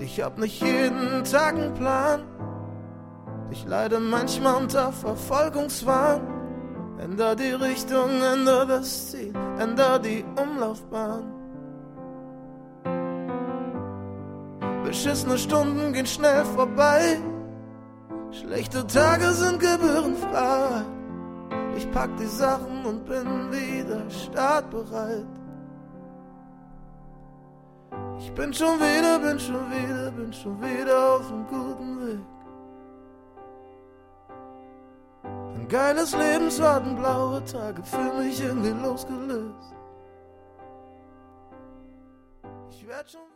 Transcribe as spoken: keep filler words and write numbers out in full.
Ich hab nicht jeden Tag einen Plan. Ich leide manchmal unter Verfolgungswahn. Änder die Richtung, änder das Ziel, änder die Umlaufbahn. Beschissene Stunden gehen schnell vorbei. Schlechte Tage sind gebührenfrei. Ich pack die Sachen und bin wieder startbereit. Ich bin schon wieder, bin schon wieder, bin schon wieder auf einem guten Weg. Ein geiles Leben, warten blaue Tage, fühl mich irgendwie losgelöst. Ich werd schon